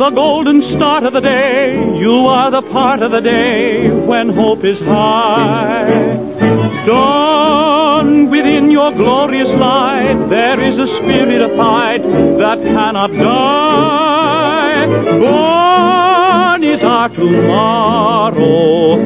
the golden start of the day. You are the part of the day when hope is high. Dawn within your glorious light, there is a spirit of fight that cannot die. Gone is our tomorrow,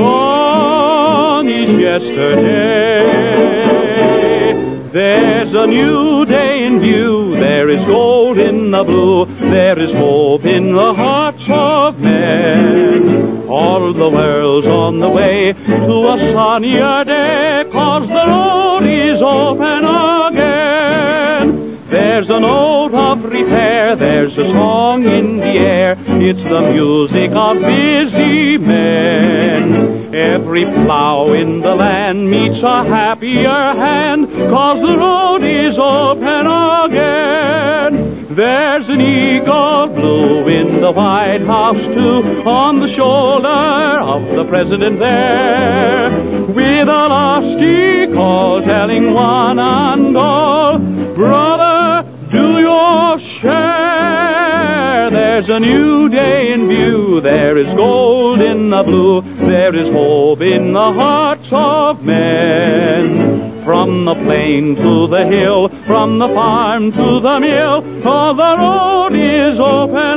gone is yesterday. There's a new day in view, there is gold in the blue, there is hope in the hearts of men. All the world's on the way to a sunnier day, 'cause the road is open again. There's a note of repair, there's a song in the air, it's the music of busy men. Every plow in the land meets a happier hand, 'cause the road is open again. There's an eagle blue in the White House too, on the shoulder of the president there, with a lusty call telling one and all, brother, do your share. There's a new day in view, there is gold in the blue, there is hope in the hearts of men. From the plain to the hill, from the farm to the mill, all the road is open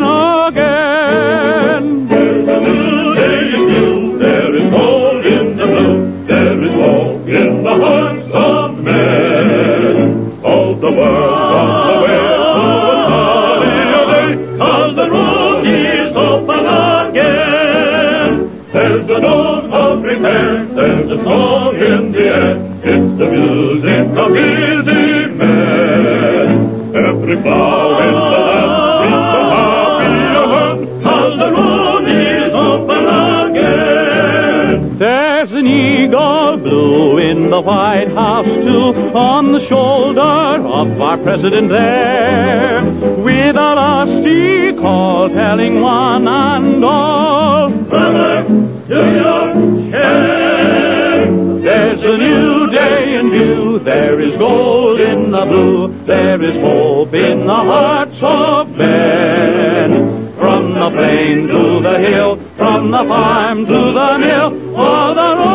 again. There's a new day in view, there is gold in the blue, there is hope in the hearts of men. All the world on the way to a sunnier day, 'cause the road is open again. There's a note of repair, there's a song in the air, it's the music of busy men. Every plow in the land meets a happier hand, 'cause the road is open again. There's an eagle blue in the White House too, on the shoulder of our president there, with a lusty call telling one and all, brother, do your share. There's a new day in view, there is gold in the blue, there is hope in the hearts of men. From the plain to the hill, from the farm to the mill, all the